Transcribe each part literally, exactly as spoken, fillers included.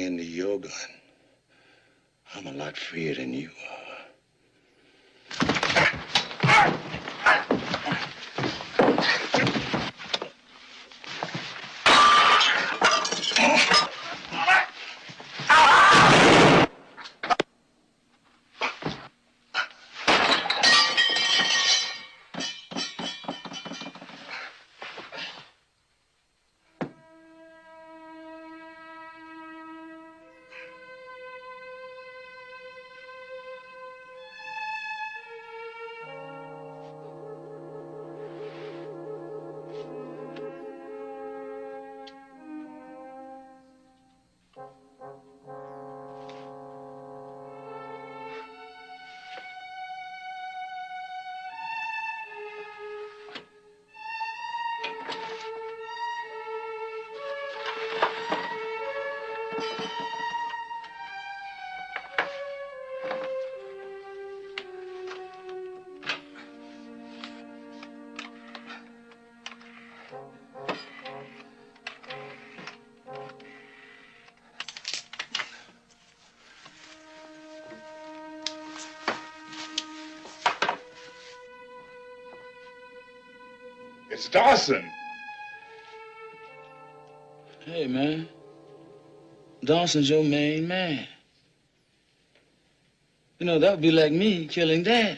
into your gun. I'm a lot freer than you are. It's Dawson. Hey, man. Dawson's your main man. You know, that would be like me killing Daddy.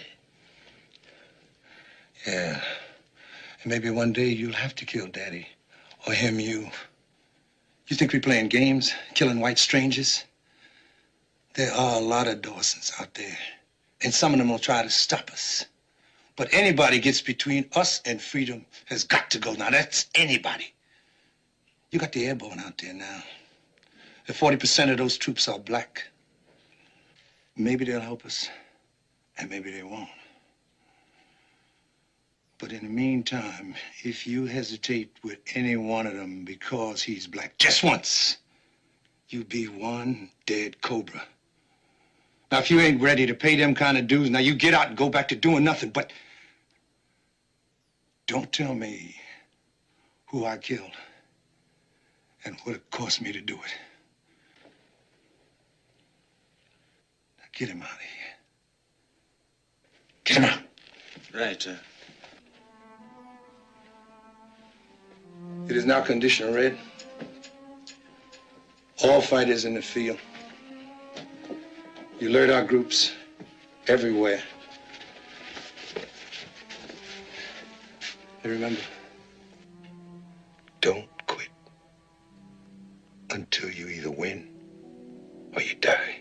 Yeah. And maybe one day you'll have to kill Daddy. Or him you. You think we're playing games, killing white strangers? There are a lot of Dawsons out there. And some of them will try to stop us. But anybody gets between us and freedom has got to go. Now, that's anybody. You got the airborne out there now. And forty percent of those troops are black. Maybe they'll help us, and maybe they won't. But in the meantime, if you hesitate with any one of them because he's black, just once, you be one dead cobra. Now, if you ain't ready to pay them kind of dues, now you get out and go back to doing nothing, but don't tell me who I killed and what it cost me to do it. Now get him out of here. Get him out. Right, sir. It is now condition red. All fighters in the field. You alert our groups everywhere. And remember, don't quit until you either win or you die.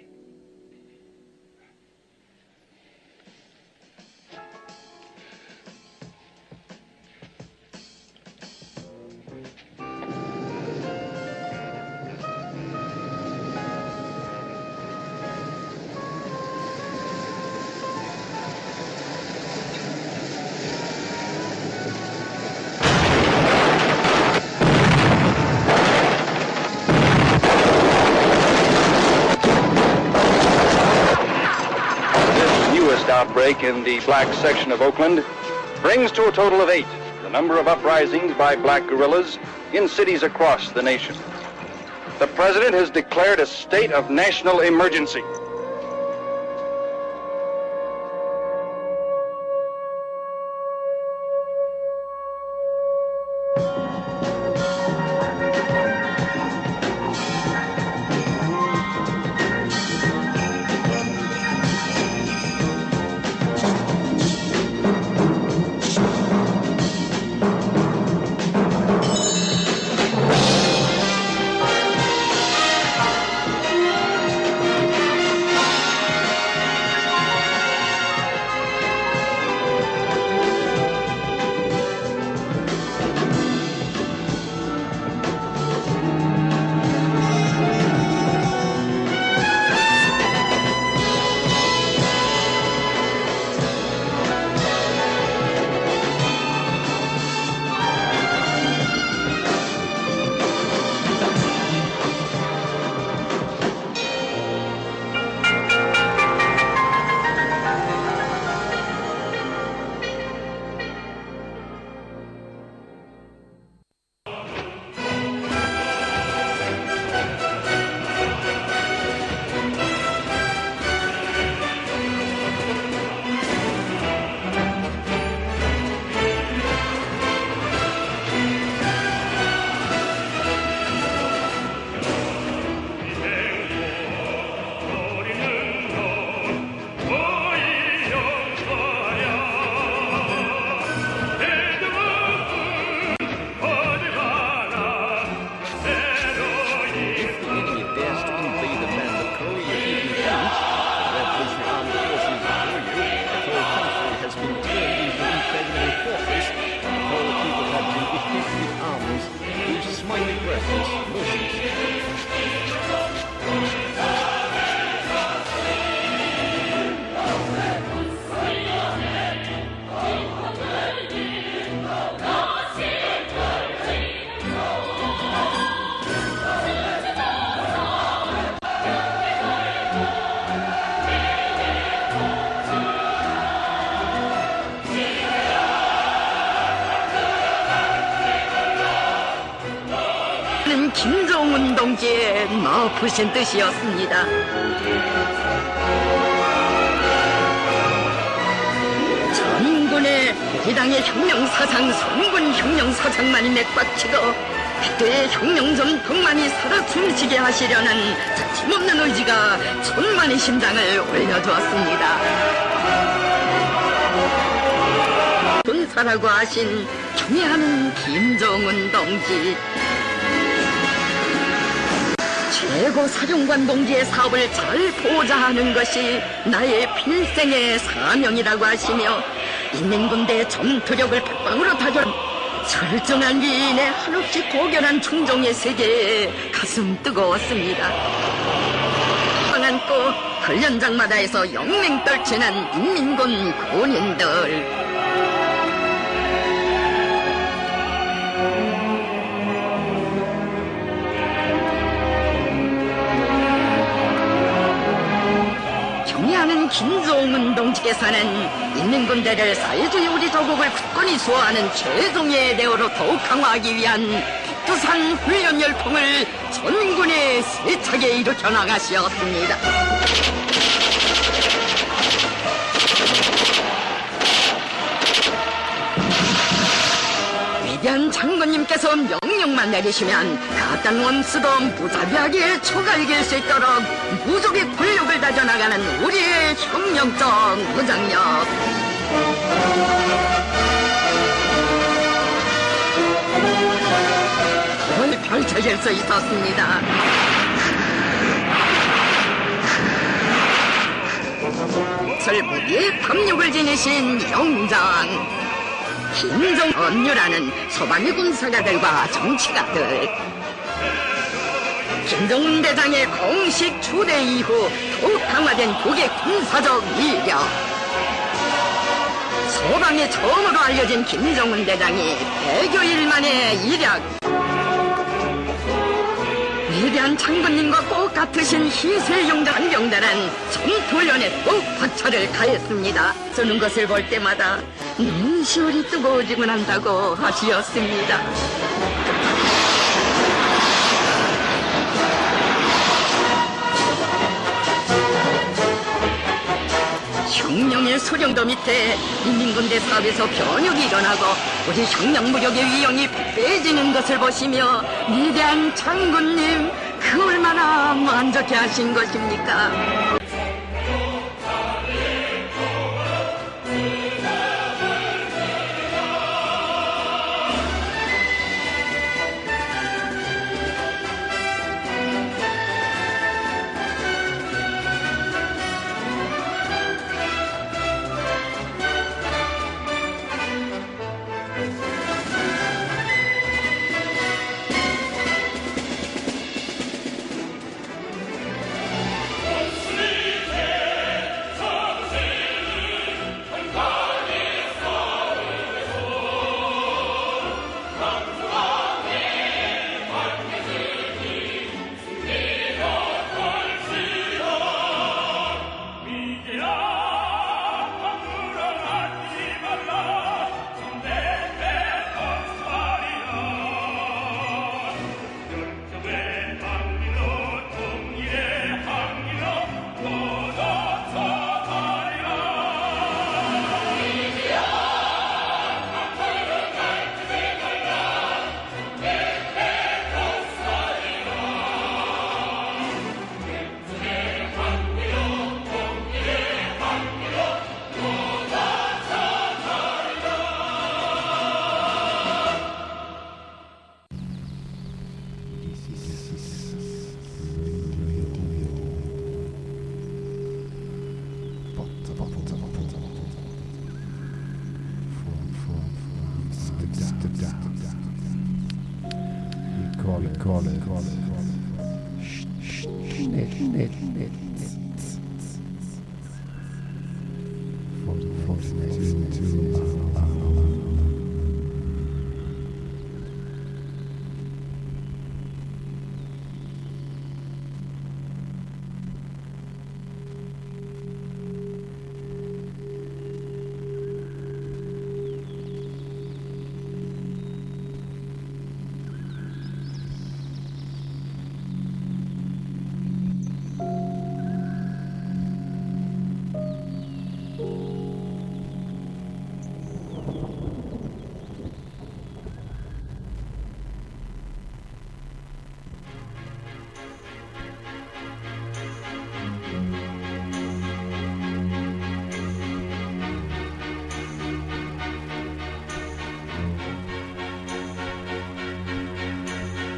Outbreak in the black section of Oakland brings to a total of eight the number of uprisings by black guerrillas in cities across the nation. The president has declared a state of national emergency. 마푸신 뜻이었습니다. 전군의 이당의 혁명사상, 선군 혁명사상만이 맥박치고 그때의 혁명전통만이 살아 숨쉬게 하시려는 자침없는 의지가 천만의 심장을 올려주었습니다. 군사라고 하신 경애하는 김정은 동지, 최고 사령관 동지의 사업을 잘 보좌하는 것이 나의 필생의 사명이라고 하시며 인민군대의 전투력을 백방으로 다져 철저한 기인의 한없이 고결한 충정의 세계에 가슴 뜨거웠습니다. 안고 훈련장마다에서 영맹 떨치는 인민군 군인들, 경애하는 김정은 동지께서는 인민군대를 사회주의 우리 조국을 굳건히 수호하는 최종의 대우로 더욱 강화하기 위한 백두산 훈련 열풍을 전군에 세차게 일으켜 나가시었습니다. 위대한 장군님께서 명령만 내리시면 가딴 원수도 무자비하게 초갈길 수 있도록 무적의 권력을 다져나가는 우리의 혁명적 무장력, 늘 펼쳐질 수 있었습니다. 설무리의 탐욕을 지니신 영장 김정은유라는 서방의 군사가들과 정치가들, 김정은 대장의 공식 추대 이후 더욱 강화된 북의 군사적 위력, 서방에 처음으로 알려진 김정은 대장이 백여일 만에 이략, 위대한 장군님과 꼭 같으신 희생용자 한병들은 전투훈련에 더욱 박차를 가했습니다. 쓰는 것을 볼 때마다 눈시울이 뜨거워지곤 한다고 하시었습니다. 혁명의 소령도 밑에 인민군대 사업에서 변혁이 일어나고 우리 혁명무력의 위용이 백배해지는 것을 보시며 위대한 장군님, 그 얼마나 만족해 하신 것입니까?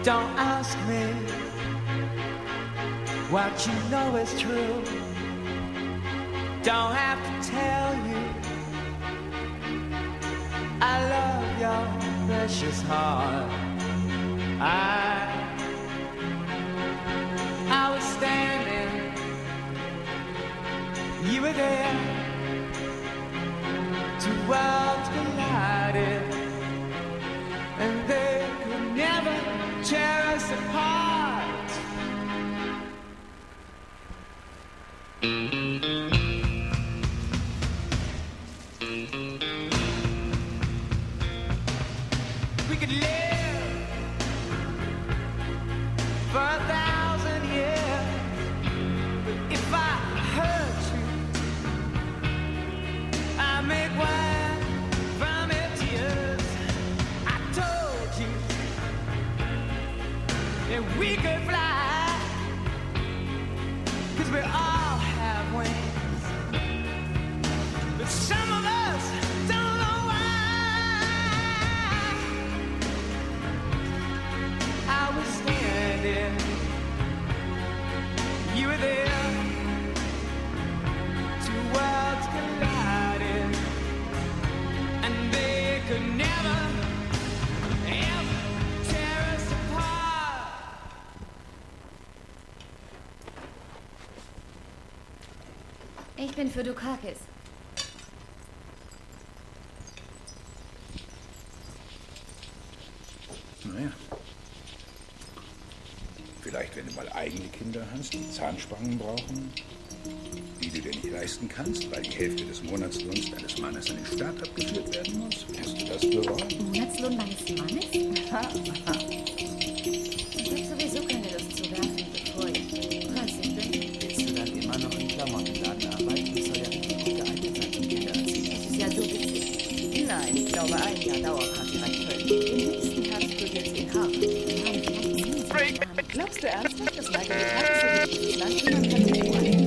Don't ask me what you know is true. Don't have to tell you I love your precious heart. I, I was standing, you were there. Two worlds collided, and they could never tear us apart. We could live for a thousand years, but if I hurt you, I make wine from your tears. I told you that we could fly, 'cause we all have wings, but some of us don't know why. I was standing, you were there, two worlds collided, and they could never, ever tear us apart. Ich bin für Dukakis. Naja. Vielleicht, wenn du mal eigene Kinder hast, die Zahnspangen brauchen, die du dir nicht leisten kannst, weil die Hälfte des Monatslohns deines Mannes an den Staat abgeführt werden muss. Wirst du das bereuen? Monatslohn meines Mannes? Ich habe sowieso keine Lust zu werfen, bevor ich dreißig bin. Willst du dann immer noch im Klamottenladen arbeiten? Das soll ja richtig gut geeignet sein zum Kindererziehen. Das ist ja so witzig. Nein, ich glaube, ein Jahr Dauerkarte reicht völlig. Im nächsten Herbst studiert sie in Harvard. Wir haben vielleicht nie so einen Namen. Glaubst du ernsthaft, dass Michael Dukakis so wie dieses Land niemand kann sich freuen?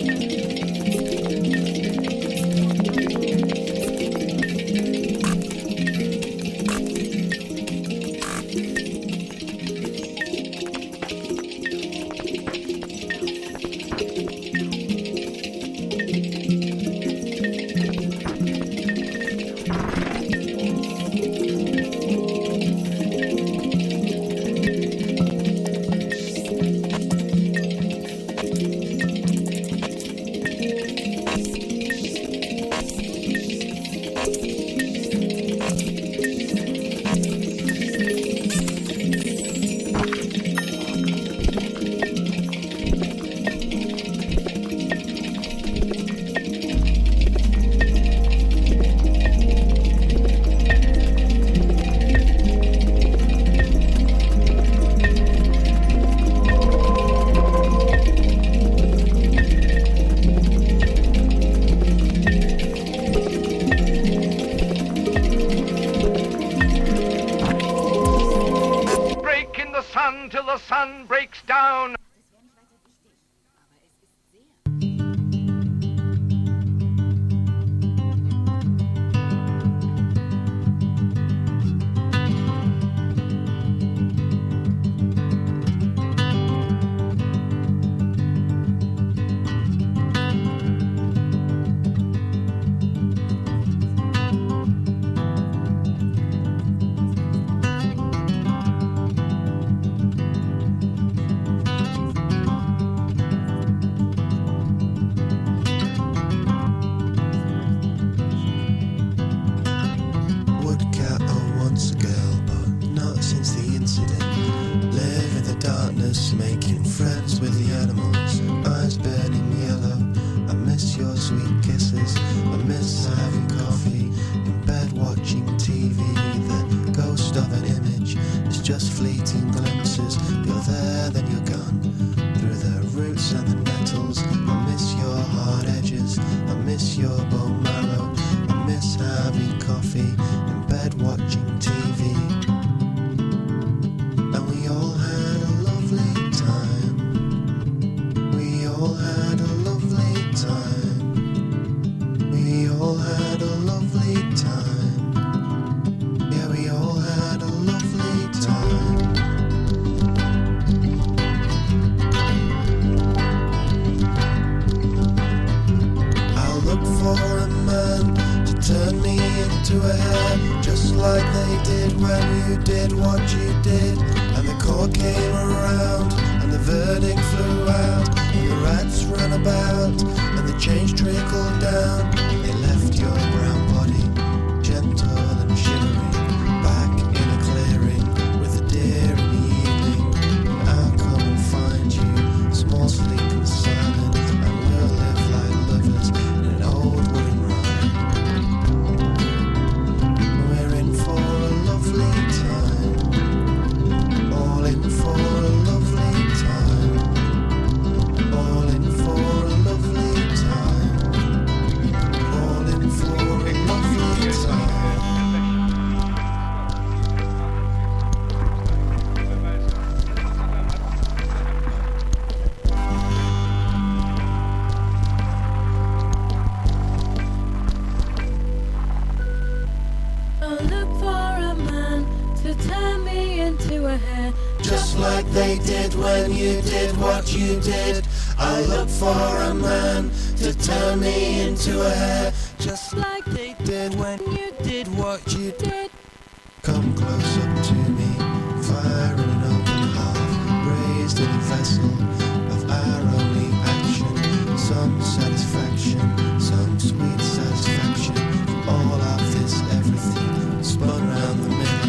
Till the sun breaks down. like they did when you did what you did. And the court came around, and the verdict flew out, and the rats ran about, and the change trickled down. They left your brown body, gentle and shimmering, back in a clearing with a deer in the evening. And I'll come and find you, small, sleek and silent, and we'll live like lovers in an old wooden rhyme. We're in for a lovely time, all in for a lovely time, all in for a lovely time, all in for a lovely time. I'll look for a man to turn me into a hare. Just like they did when you did what you did. I look for a man to turn me into a hare. Just like they did when you did what you did. Come close up to me, fire in an open heart, raised in a vessel of our only action. Some satisfaction, some sweet satisfaction. All of this everything spun round the middle.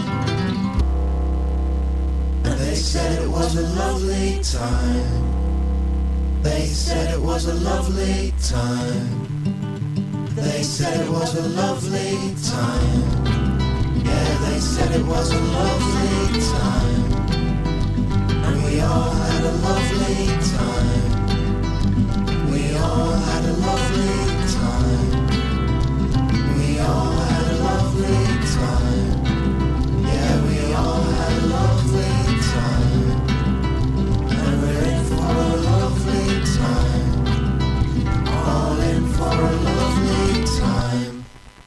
And they said it was a lovely time. They said it was a lovely time. They said it was a lovely time. Yeah, they said it was a lovely time. And we all had a lovely time. We all had a lovely time. We all had a lovely time. Yeah, we all had a lovely time. And we're in for a lovely time. All in for a lovely time.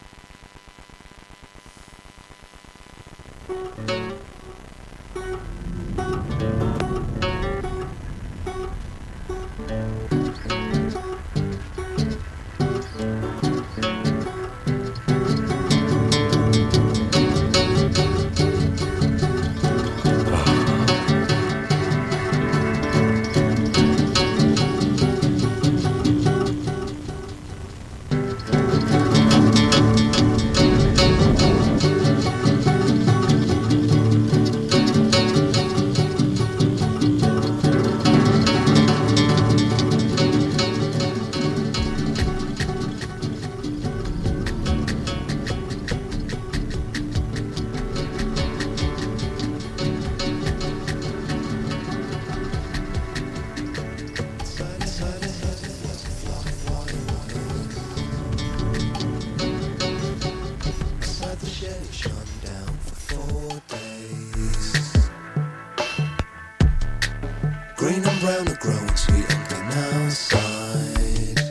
Green and brown are growing sweet and clean outside.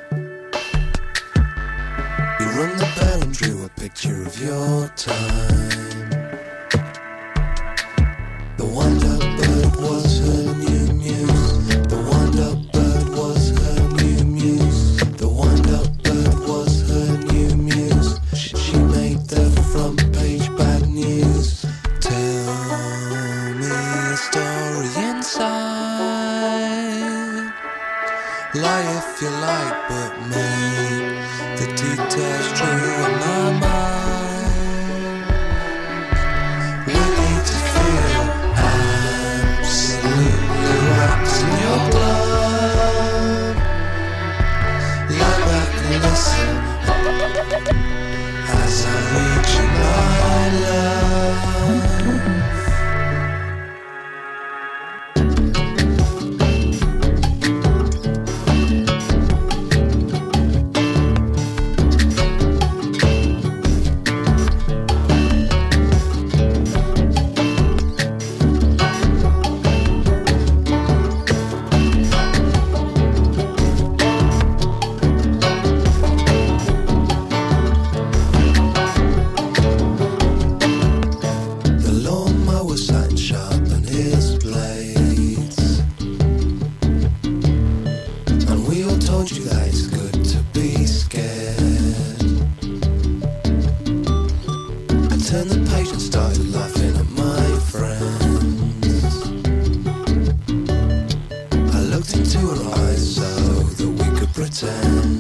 You rung the bell and drew a picture of your time. The wind-up bird was her new muse. The wind-up bird was her new muse. The wind-up bird was her new muse. She, she made the front page bad news. Tell me a story inside. Lie if you like, but make the details true in my mind. We need to feel absolutely wrapped in your blood. Lie back and listen as I reach in my love. eyes so that we could pretend.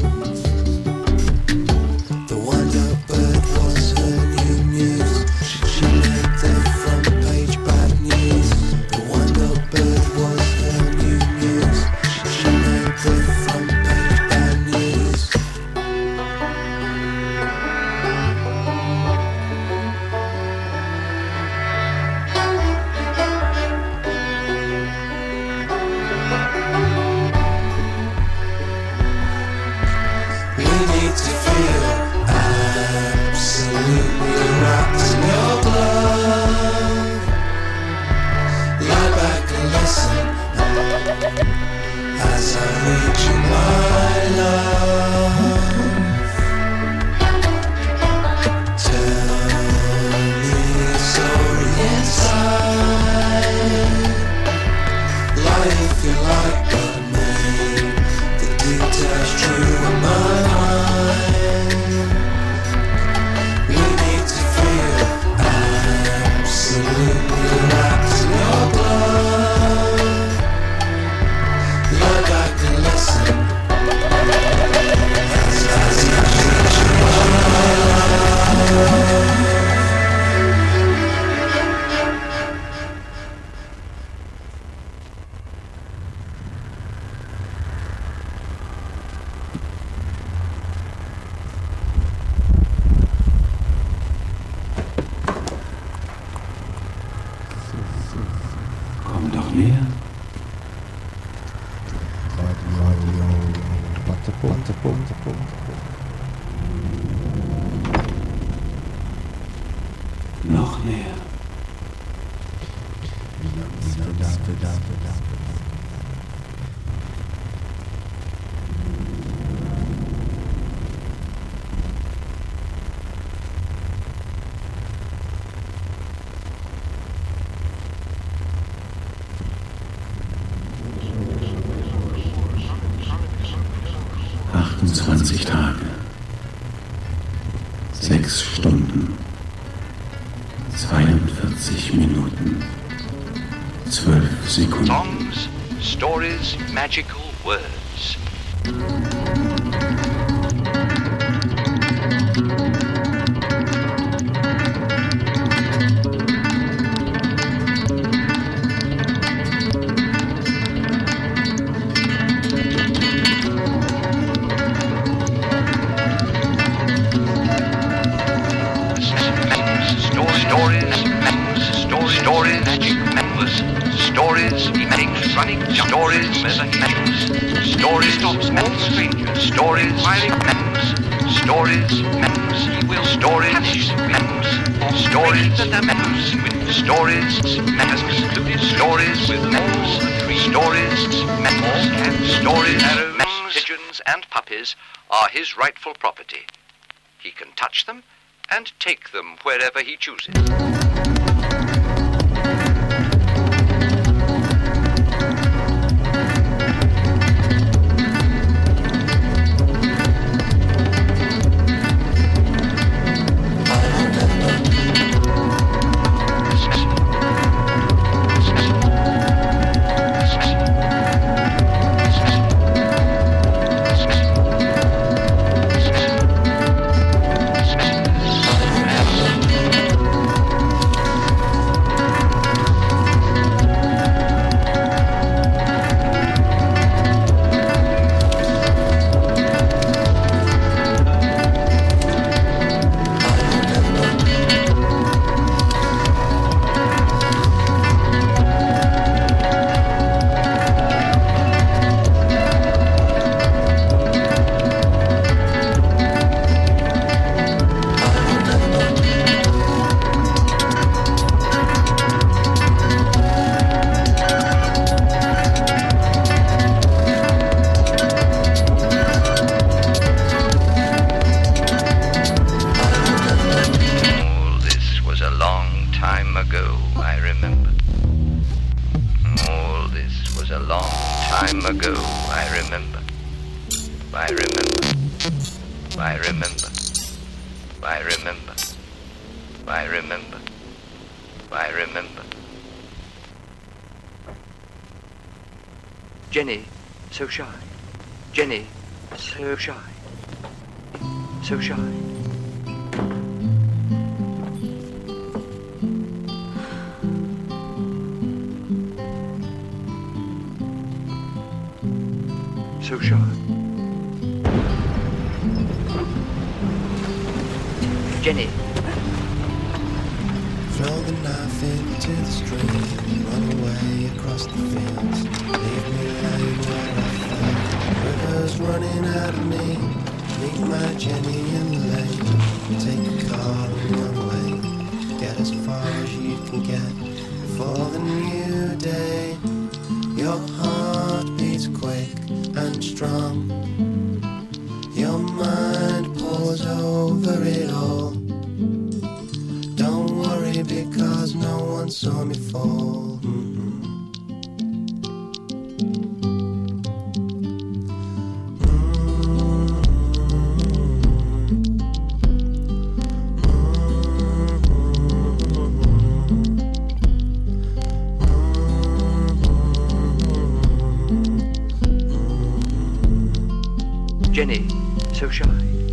The wind-up bird was her new muse. She made the front page bad news. The wind-up bird was her new muse. She made the front page bad news. We need to feel absolutely wrapped in your glove. Lie back and listen as I read you my love. Tell me a story inside. Lie if you like, but make the details true in my mind. We need to feel absolutely wrapped in your glove. Lie back and listen as I read you my love. Komm doch näher. Noch näher. achtundzwanzig Tage, sechs Stunden, zweiundvierzig Minuten, zwölf Sekunden. Songs, stories, magical words. Stories, firing memories, stories, memories, he will stories, memories, stories, memories, with stories, memories, stories, with memories, stories, memories, and stories, arrows, pigeons, and puppies are his rightful property. He can touch them and take them wherever he chooses. time ago, I remember. I remember. I remember. I remember. I remember. I remember. Jenny, so shy. Jenny, so shy. So shy. So shy. Jenny. Throw the knife into the stream, run away across the fields, leave me lying where I fell. Rivers running out of me, meet my Jenny in the lane. Take a car and run away, get as far as you can get before the new day. Your heart beats quick and strong, your mind pours over it all. Don't worry because no one saw me fall. Mm-hmm. Jenny, so shy.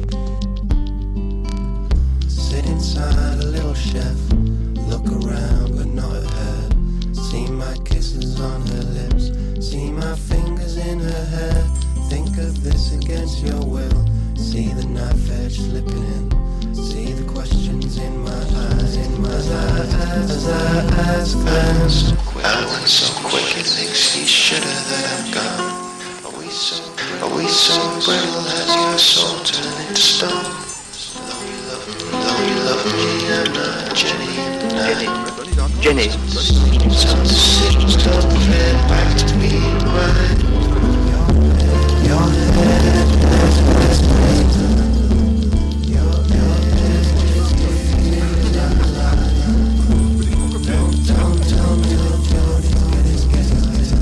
Sit inside a little chef, look around but not at her. See my kisses on her lips, see my fingers in her hair. Think of this against your will, see the knife edge slipping in, see the questions in my eyes, in my eyes. As I ask, fast, I went so quick it makes you shudder that I'm gone. Are we so, are we so brittle as your soul turned into stone? Though you love me, though you love me, I'm not Jenny. Jenny. Jenny. Some decisions don't fit back to me right. Your head has been made. Your head is alive. Don't, don't tell me that you're getting, getting,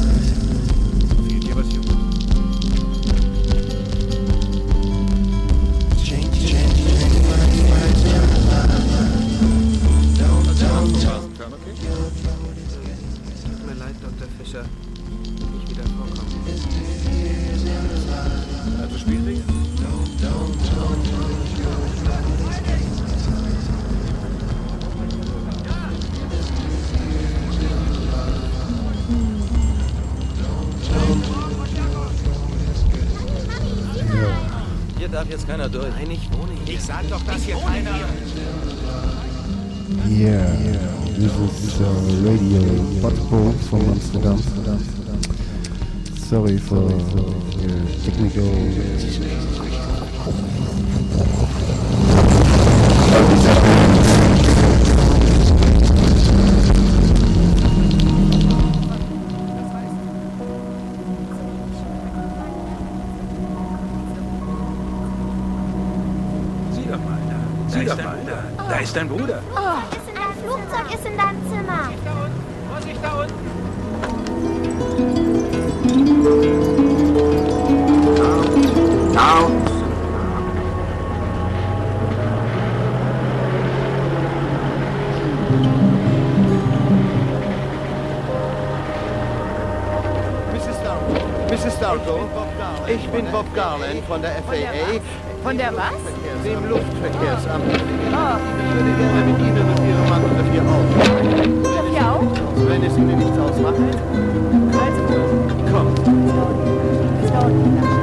change, change, don't, don't tell me. Tut mir leid, Doktor Fischer. Nicht wieder vorkommen. Also Spielwege? Hier darf jetzt keiner durch. Nein, nicht ohne hier. Ich sag doch, dass hier keiner... Yeah, this is uh, Radio Butthole from Amsterdam. Sorry for uh, technical... Sieh doch mal da. Sieh doch mal da. Da ist dein Bruder. Oh, ein Flugzeug ist in deinem Zimmer. Vorsicht da unten! Now. Misses Darko, ich bin Bob Garland von der F A A. Von der was? Dem Luftverkehrsamt. Oh. Ich würde gerne mit Ihnen und Ihrem Mann unter vier Augen. Unter vier Augen? Wenn es Ihnen nichts ausmacht. Also gut. Kommt. Es dauert nicht lange.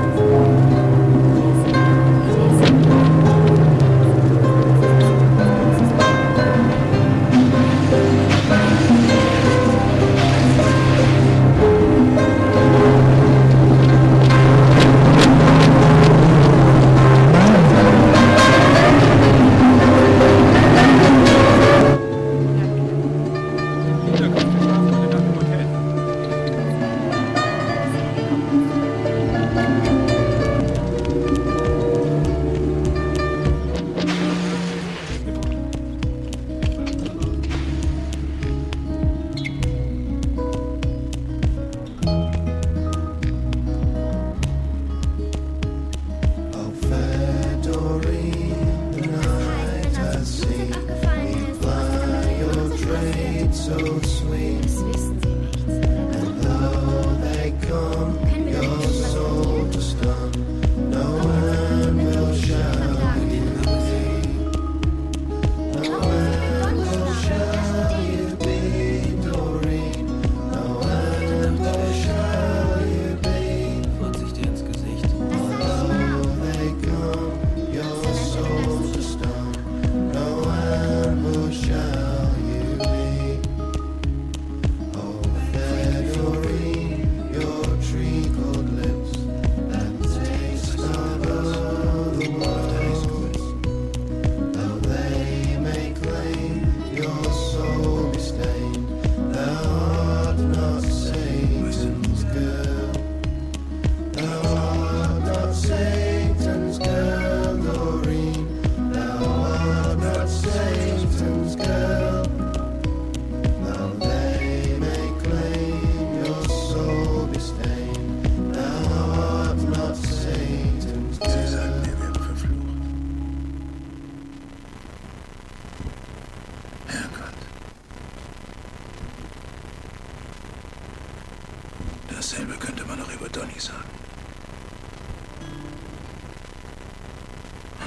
Das wissen Sie nicht. Können wir doch nicht mal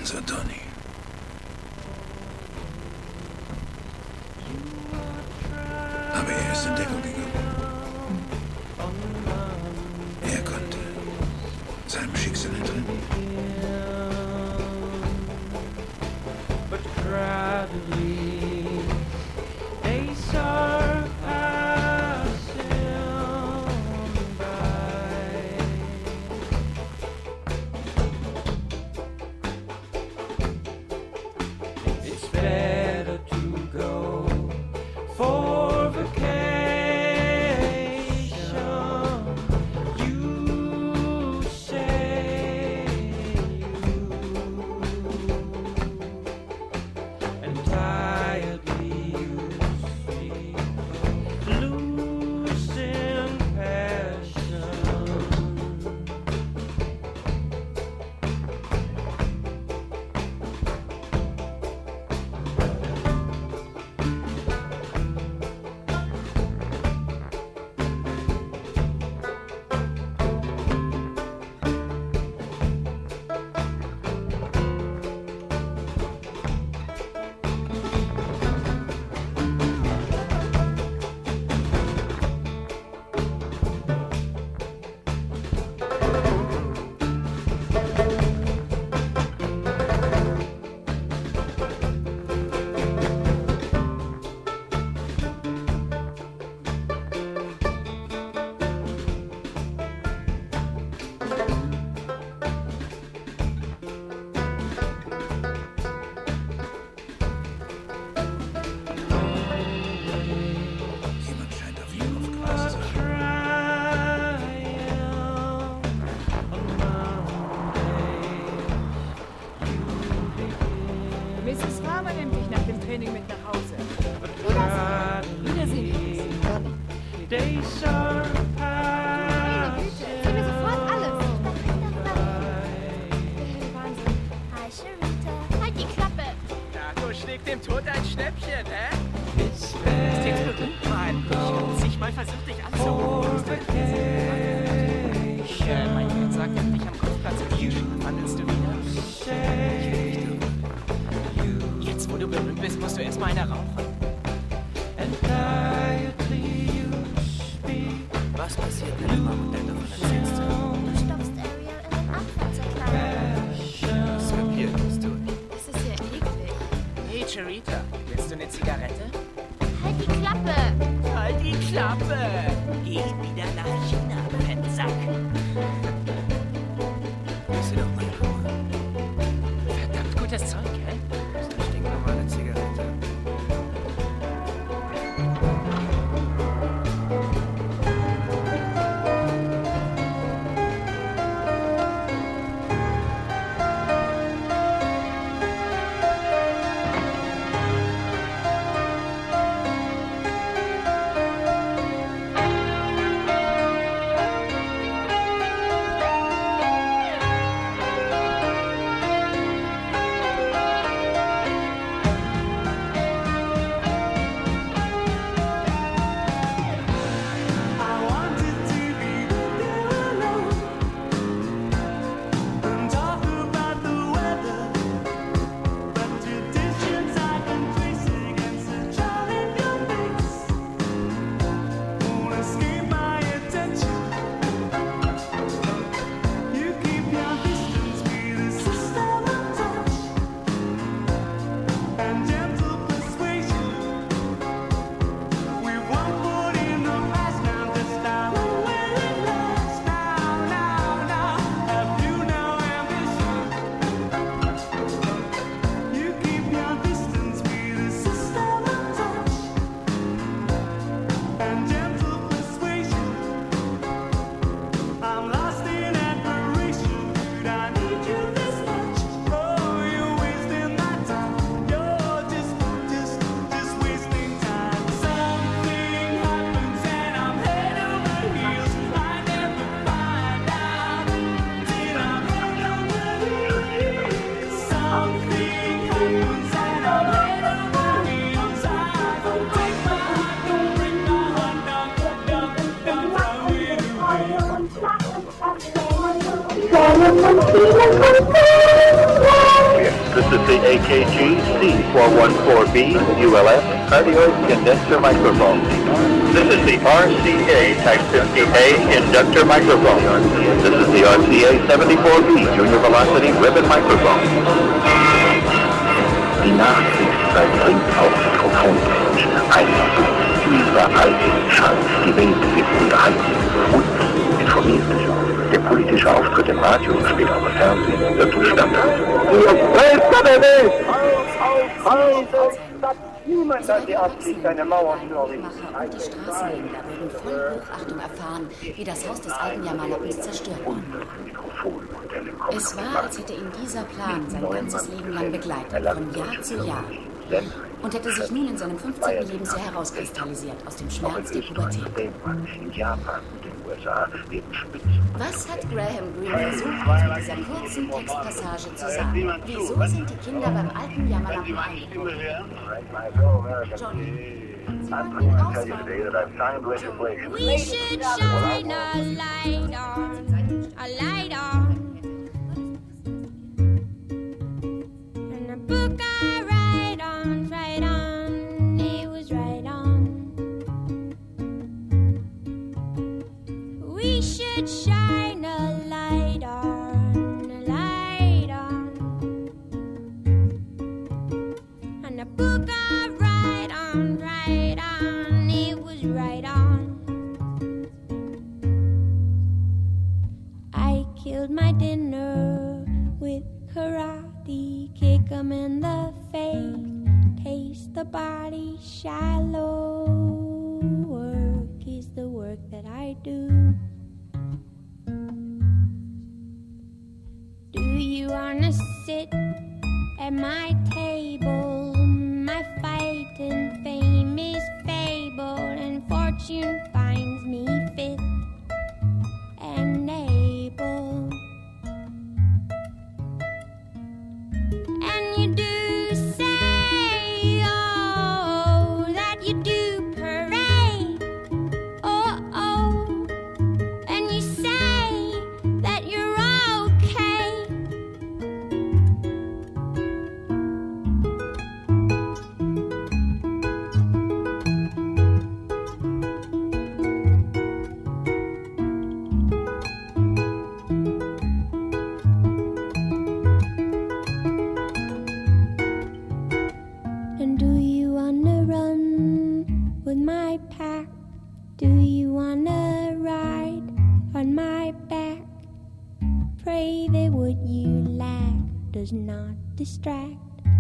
unser Tony. Aber er ist in Deckung gegangen. Er konnte seinem Schicksal entrinnen. But gradually they surpass him by. It's better to go for vacation. You say and tiredly you speak, losing passion. Jemand scheint auf ihn aufgepasst zu haben. Missus Farmer nimmt dich nach dem Training mit nach Hause. Wiedersehen. They surpass Erzähl mir sofort alles. Wahnsinn. Hi, Sharita. Halt die Klappe. Dato schlägt dem Tod ein Schnäppchen, hä? It's Ist dir gut? Mann, ich sich mal versucht, dich anzurufen. Äh, mein Herr sagt, dich am Kopfplatz im Fusion. Wandelst du wieder? Ich will nicht drüber. Jetzt, wo du berühmt bist, musst du erstmal eine rauchen. Was passiert, wenn du Mama davon erzählst? Du stopfst Ariel in den Abfahrtserkleidung. Das Papier ist durch. Das ist ja eklig. Hey, Charita, willst du eine Zigarette? Halt die Klappe. Halt die Klappe! Geh wieder nach China, Fettsack. Lass sie doch mal in Ruhe. Verdammt gutes Zeug, hä? Das ist eine stinknormale Zigarette. Wir This is the A K G C four one four B U L S cardioid condenser microphone. This is the R C A Type fifty A inductor microphone. This is the R C A seventy-four B junior velocity ribbon microphone. Die Nachkriegszeit bringt auch Mikrofonmensch einfach überall den Schall. Die Welt wird unterhalten und informiert. Der politische Auftritt im Radio und später auch im Fernsehen wird zum Standard. Niemand hat die Absicht, eine Mauer zu errichten. Und die Straßenhändler würden voll Hochachtung erfahren, wie das Haus des alten Jamalappens zerstört wurde. Es war, als hätte ihn dieser Plan sein ganzes Leben lang begleitet, von Jahr zu Jahr. Und hätte sich nun in seinem fünfzehnten Lebensjahr herauskristallisiert aus dem Schmerz der Pubertät. Was hat Graham Greene versucht, mit dieser kurzen Textpassage zu sagen? Wieso sind die Kinder beim alten Jammerlappen eingekommen? We should shine a light on, a light on, and a book I write on, right on, it was right on. We should shine a light on, a light on, and a book I write on, right on, it was right on. I killed my dinner with karate, kick 'em in the face, taste the body shallow. Work is the work that I do. Do you wanna sit at my table? My fight and fame is fabled, and fortune finds me fit and able. And you do say, oh, that you do parade, oh, oh, and you say that you're okay. And do you wanna run with my pack? Do you wanna ride on my back? Pray that what you lack does not distract.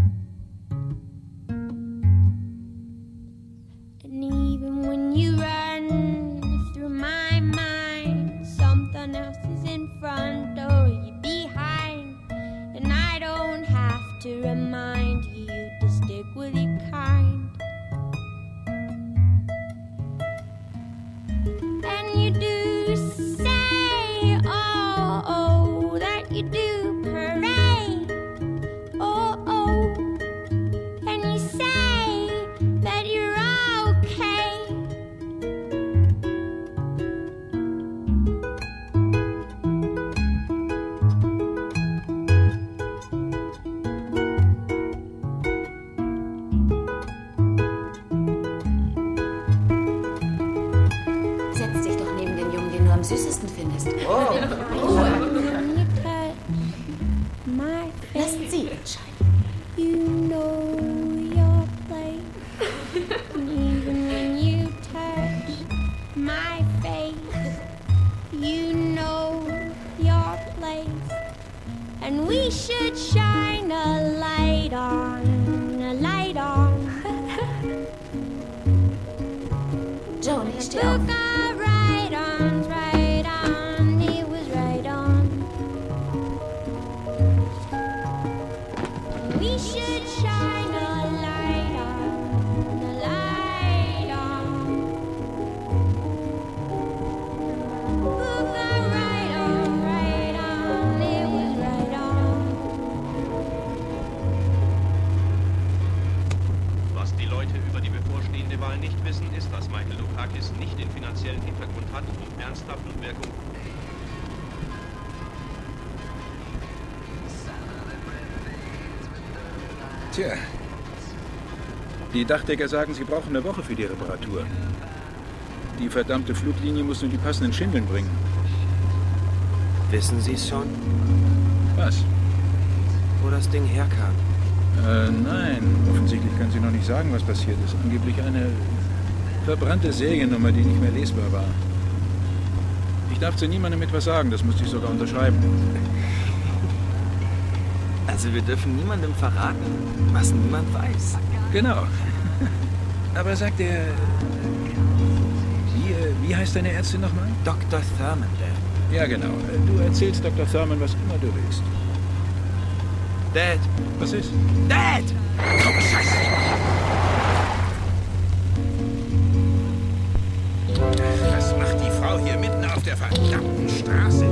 And even when you run through my mind, something else is in front or you behind. And I don't have to remind you to stick with your kind. And you do say, oh, oh, that you do parade, oh, oh, and you say that you're okay. Setz dich doch neben den Jungen, den du am süßesten findest. Oh. Lassen Sie entscheiden. You know your place, and even when you touch my face, you know your place, and we should shine a light on, a light on. Joni, steh auf. Book I write on, right on, it was right on. We should shine a light on, a light on. Book I write on, right on, it was right on. Was die Leute über die bevorstehende Wahl nicht wissen, ist, dass Michael Dukakis nicht den finanziellen Hintergrund hat, um ernsthaft und Wirkung... Tja. Die Dachdecker sagen, sie brauchen eine Woche für die Reparatur. Die verdammte Fluglinie muss nur die passenden Schindeln bringen. Wissen Sie es schon? Was? Wo das Ding herkam? Äh, nein. Offensichtlich kann sie noch nicht sagen, was passiert ist. Angeblich eine verbrannte Seriennummer, die nicht mehr lesbar war. Ich darf zu niemandem etwas sagen, das musste ich sogar unterschreiben. Also wir dürfen niemandem verraten, was niemand weiß. Genau. Aber sagt er... Wie, äh, wie heißt deine Ärztin nochmal? Doktor Thurman, Dad. Ja, genau. Du erzählst Doktor Thurman, was immer du willst. Dad. Was ist? Dad! Komm, Scheiße! Was macht die Frau hier mitten auf der verdammten Straße?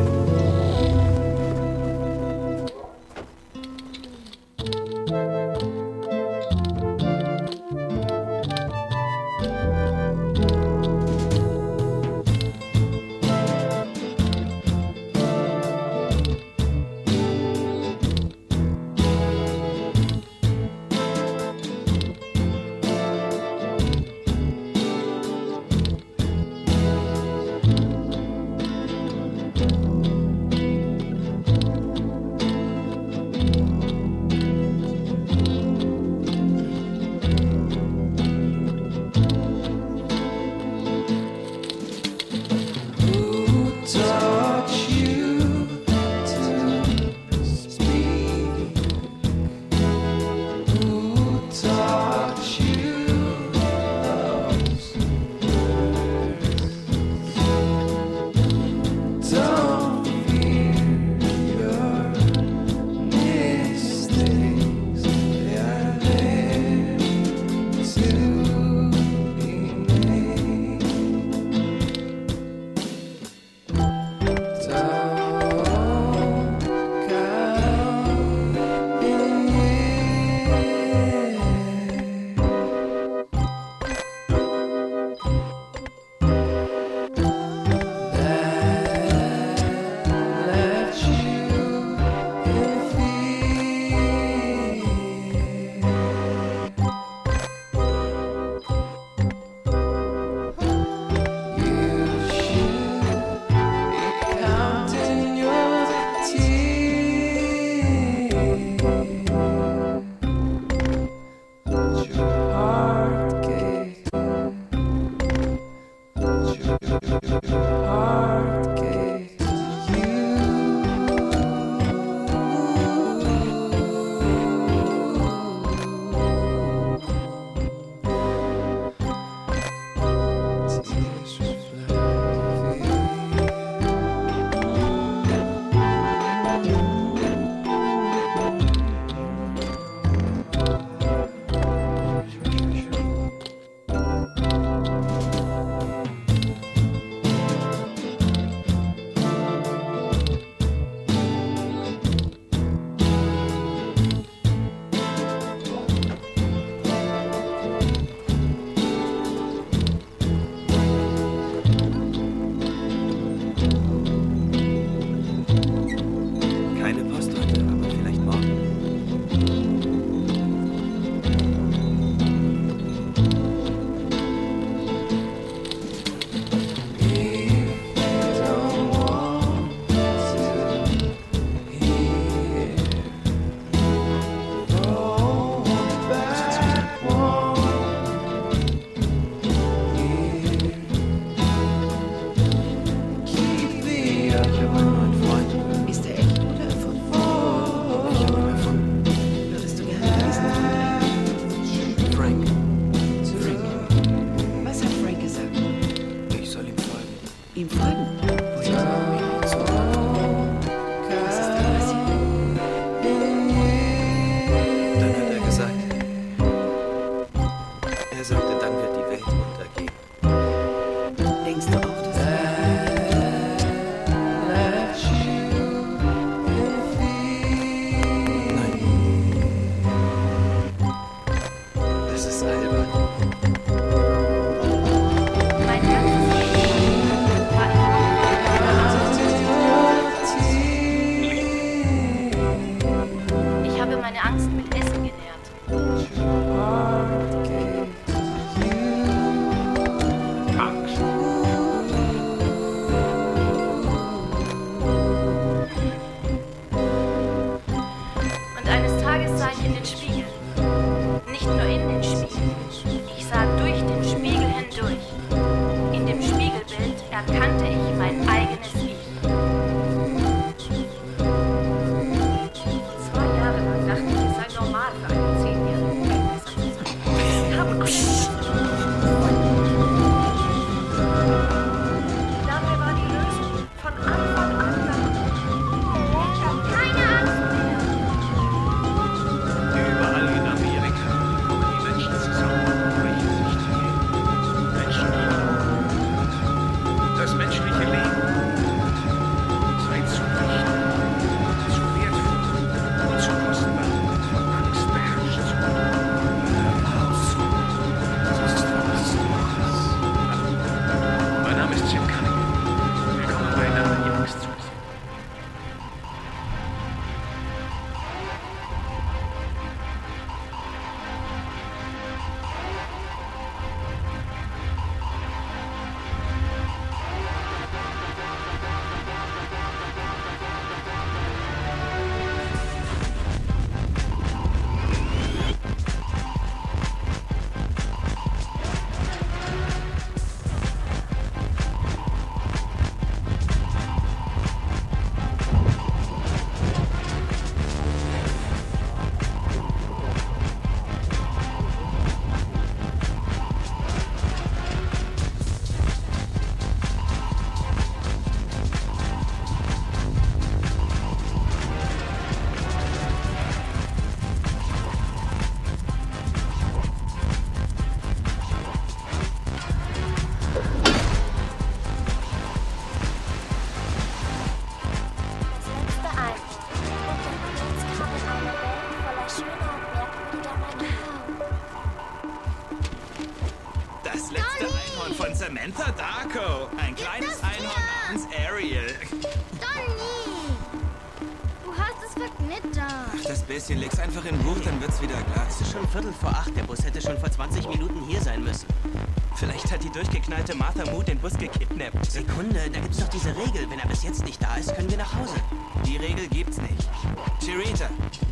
Samantha Darko. Ein kleines Einhorn namens Ariel. Donny! Du hast es verknittert. Ach, das bisschen. Leg's einfach in Buch, dann wird's wieder klar. Es ist schon Viertel vor acht. Der Bus hätte schon vor zwanzig Minuten hier sein müssen. Vielleicht hat die durchgeknallte Martha Mood den Bus gekidnappt. Sekunde, da gibt's doch diese Regel. Wenn er bis jetzt nicht da ist, können wir nach Hause. Die Regel gibt's nicht. Chirita.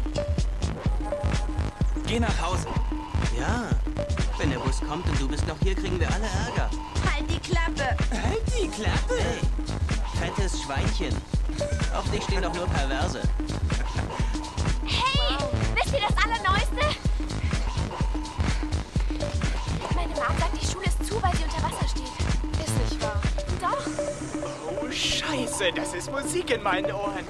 Geh nach Hause. Ja. Wenn der Bus kommt und du bist noch hier, kriegen wir alle Ärger. Halt die Klappe. Halt die Klappe? Hey, fettes Schweinchen. Auf dich stehen doch nur Perverse. Hey, wisst ihr das Allerneueste? Meine Mom sagt, die Schule ist zu, weil sie unter Wasser steht. Ist nicht wahr. Doch. Oh, Scheiße, das ist Musik in meinen Ohren.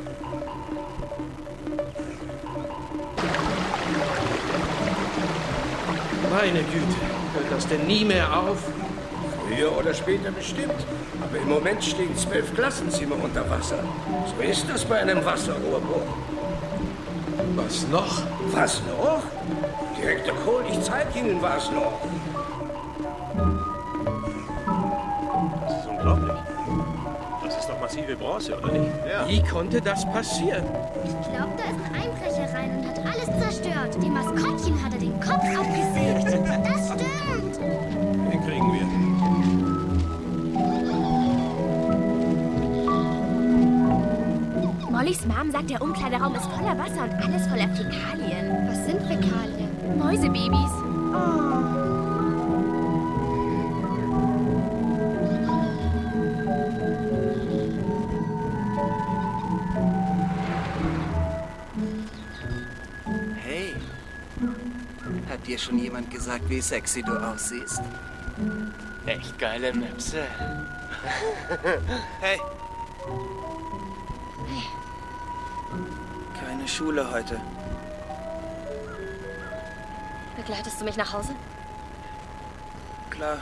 Meine Güte, hört das denn nie mehr auf? Früher oder später bestimmt. Aber im Moment stehen zwölf Klassenzimmer unter Wasser. So ist das bei einem Wasserrohrbruch. Was noch? Was noch? Direktor Kohl, ich zeig Ihnen was noch. Das ist unglaublich. Das ist doch massive Bronze, oder nicht? Ja. Wie konnte das passieren? Ich glaube, da ist ein Einbrecher rein und hat alles zerstört. Dem Maskottchen hat er den Kopf abgesägt. Das stimmt. Den kriegen wir. Mollys Mom sagt, der Umkleideraum ist voller Wasser und alles voller Fäkalien. Was sind Fäkalien? Mäusebabys. Oh. Hey, hat dir schon jemand gesagt, wie sexy du aussiehst? Echt geile Möpse. Hey. Keine Schule heute. Begleitest du mich nach Hause? Klar.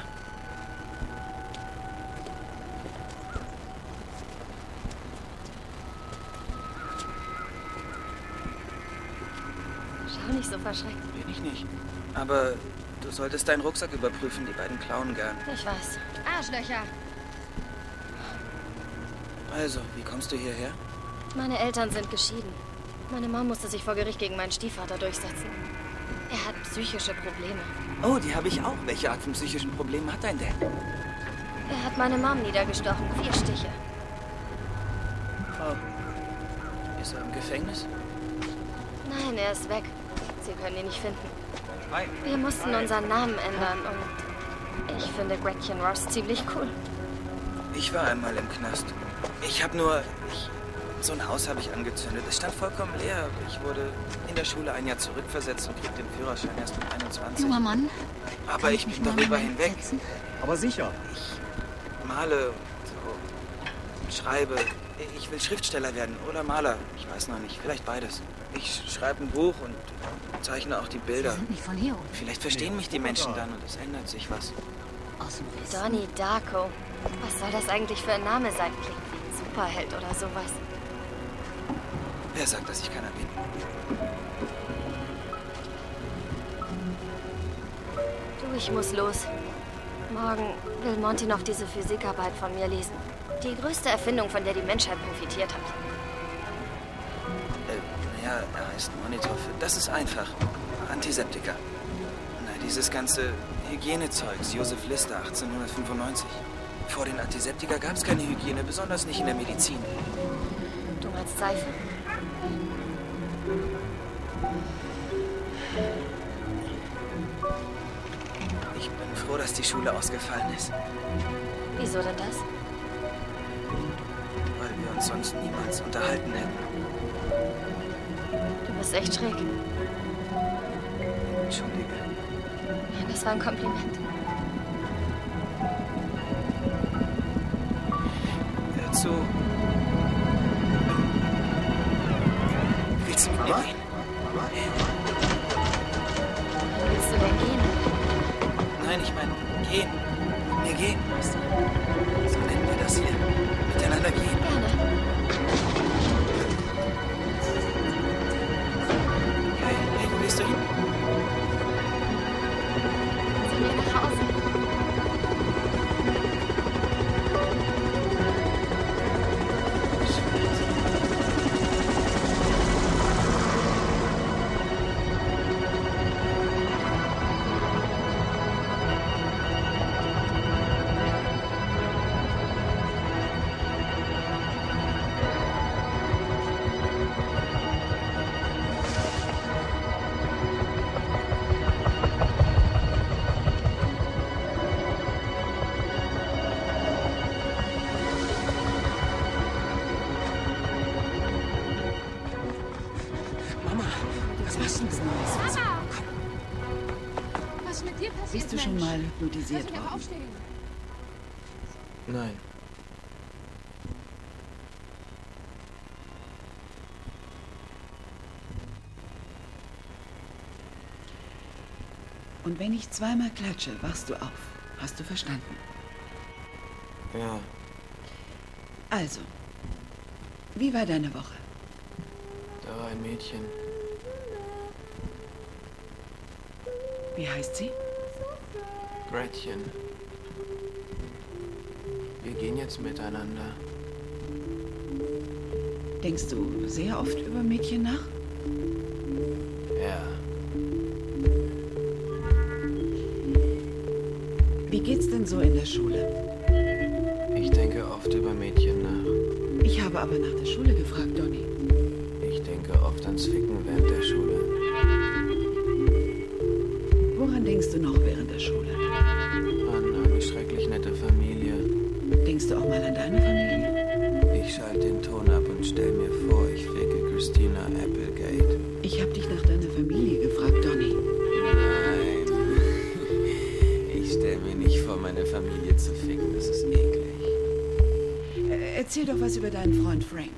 Schau nicht so verschreckt. Bin ich nicht. Aber du solltest deinen Rucksack überprüfen. Die beiden klauen gern. Ich weiß. Arschlöcher. Also, wie kommst du hierher? Meine Eltern sind geschieden. Meine Mom musste sich vor Gericht gegen meinen Stiefvater durchsetzen. Er hat psychische Probleme. Oh, die habe ich auch. Welche Art von psychischen Problemen hat dein Dad? Er hat meine Mom niedergestochen. Vier Stiche. Oh. Ist er im Gefängnis? Nein, er ist weg. Sie können ihn nicht finden. Hi. Wir mussten Hi. unseren Namen ändern und ich finde Gretchen Ross ziemlich cool. Ich war einmal im Knast. Ich habe nur... Ich, so ein Haus habe ich angezündet. Es stand vollkommen leer. Ich wurde in der Schule ein Jahr zurückversetzt und krieg den Führerschein erst mit einundzwanzig. Junger Mann. Aber ich bin darüber hinweg. Aber sicher. Ich male, so, schreibe. Ich will Schriftsteller werden oder Maler. Ich weiß noch nicht. Vielleicht beides. Ich schreibe ein Buch und zeichne auch die Bilder. Sie sind nicht von hier. Vielleicht verstehen mich die Menschen dann und es ändert sich was. Donnie Darko. Was soll das eigentlich für ein Name sein? Klingt wie ein Superheld oder sowas. Wer sagt, dass ich keiner bin? Du, ich muss los. Morgen will Monty noch diese Physikarbeit von mir lesen. Die größte Erfindung, von der die Menschheit profitiert hat. Äh, naja, er heißt Monitor für... Das ist einfach. Antiseptika. Na, dieses ganze Hygienezeugs. Josef Lister, achtzehnhundertfünfundneunzig. Vor den Antiseptika gab es keine Hygiene, besonders nicht in der Medizin. Du meinst Seife? Ich bin froh, dass die Schule ausgefallen ist. Wieso denn das? Weil wir uns sonst niemals unterhalten hätten. Du bist echt schräg. Entschuldige. Das war ein Kompliment. Hör zu. Willst du mit mir gehen? Wo willst du denn gehen? Nein, ich meine, gehen. Wir gehen. So nennen wir das hier. Miteinander gehen. Gerne. Hey, hey, wo gehst du hin? Zu mir nach Hause. Bist du schon mal hypnotisiert worden? Nein. Und wenn ich zweimal klatsche, wachst du auf. Hast du verstanden? Ja. Also, wie war deine Woche? Da war ein Mädchen. Wie heißt sie? Gretchen. Wir gehen jetzt miteinander. Denkst du sehr oft über Mädchen nach? Ja. Wie geht's denn so in der Schule? Ich denke oft über Mädchen nach. Ich habe aber nach der Schule gefragt, Donny. Ich denke oft ans Ficken während der Schule. Woran denkst du noch während der Schule? An eine schrecklich nette Familie. Denkst du auch mal an deine Familie? Ich schalte den Ton ab und stell mir vor, ich ficke Christina Applegate. Ich habe dich nach deiner Familie gefragt, Donny. Nein. Ich stell mir nicht vor, meine Familie zu ficken. Das ist eklig. Äh, erzähl doch was über deinen Freund Frank.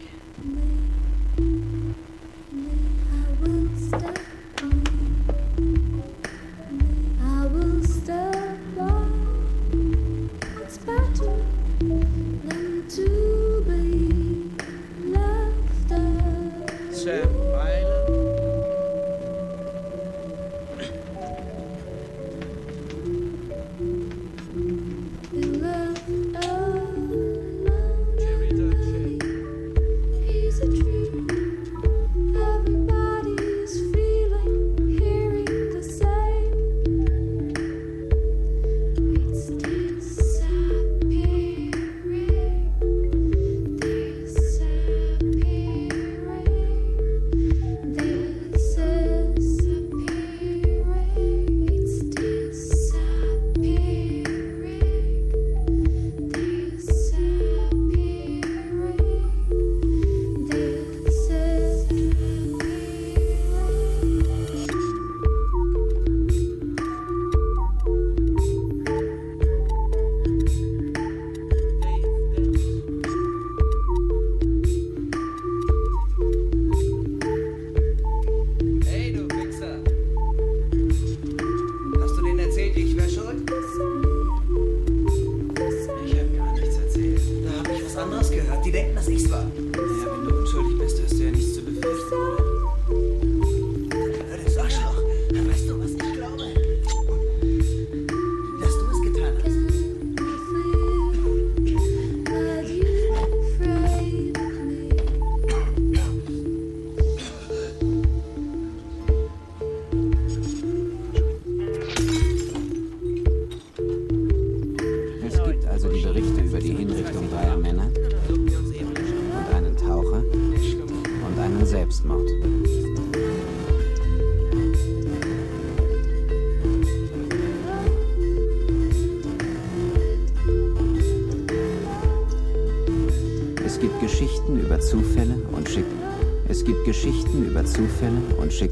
Es gibt Geschichten über Zufälle und Schicksale und